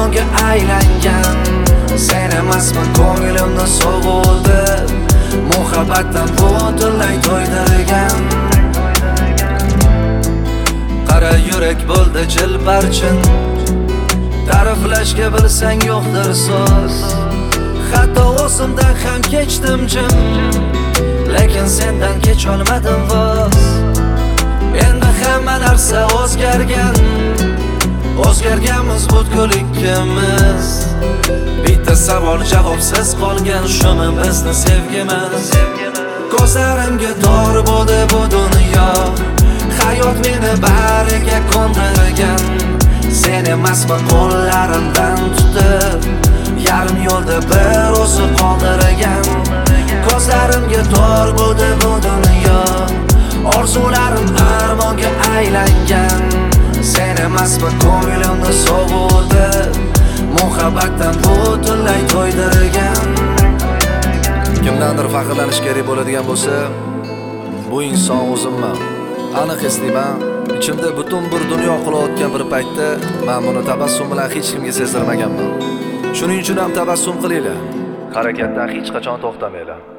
armonga aylangan. Sen emasmi ko'nglimni sog'uldi, muhabbatdan butunlay to'ydirgan. Qara yurak bo'ldi jilparchin, ta'riflashga bilsang yo'qdir so'z. Hatto o'zimdan ham kechdim jim, lekin sendan kech olmadim voz. Endi hamma narsa o'zgargan, o'zgarganmiz butkul ikkimiz. Bitta savol javobsiz qolgan, shumi bizni sevgimiz? Ko'zlarimga tor bo'ldi bu dunyo, hayot meni bariga ko'ndirgan. Sen emasmi qo'llarimdan tutib, yarim yo'lda bir o'zi qoldirgan. Ko'zlarimga tor bo'ldi bu dunyo, orzularim armonga aylangan. Sen emasmi ko'nglimni sog'uldi, muhabbatdan butunlay to'ydirgan. Kimdandir faxrlanish kerak bo'ladigan bo'lsa, bu inson o'zimman. Aniq eslayman, ichimda butun bir dunyo qulayotgan bir paytda men buni tabassum bilan hech kimga sezdirmaganman. Shuning uchun ham tabassum qilinglar. Harakatdan hech qachon to'xtamanglar.